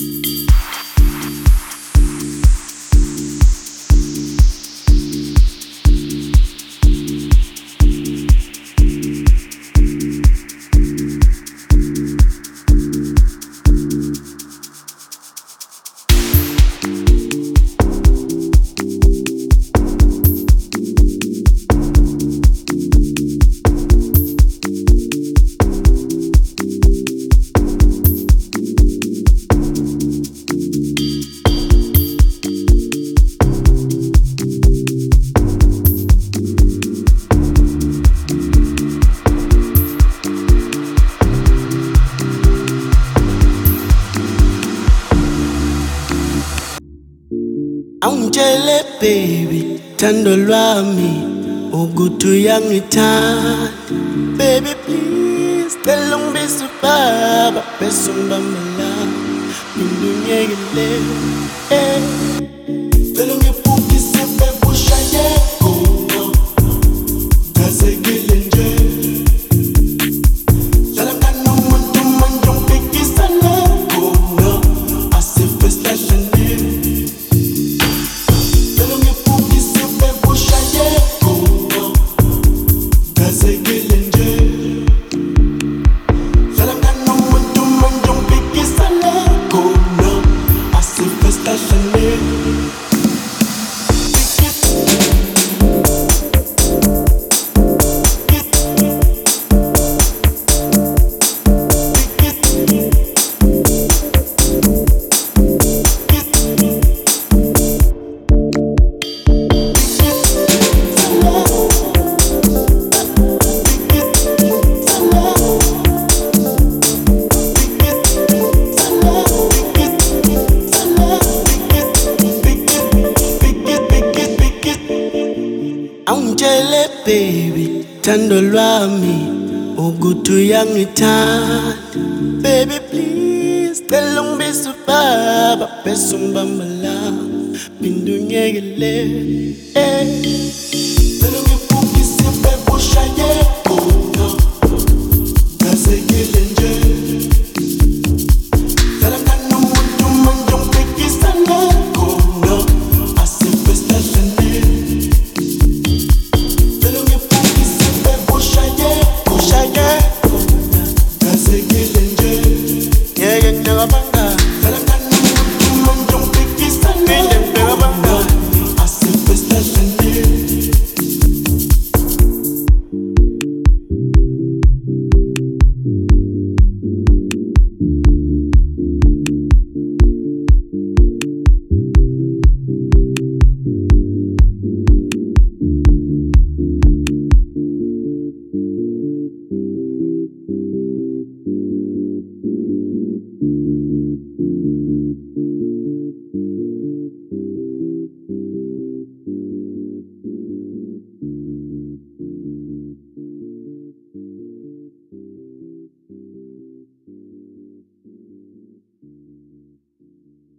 Ungitshele baby, thando lwami ukuthi uyangithanda. Baby please, cela ungibise ubaba bese ungibambela phinde ungiyekele. Cela ungifundise baby ushaye khona ngazekile nje. Hlala mngani nomuntu manje ungibhekisela khona asife silahlane. Ungitshele baby, thando lwami ukuthi uyangithanda. Baby please, cela ungibise ubaba bese ungibambela phinde ungiyekele. Cela ungifundise baby ushaye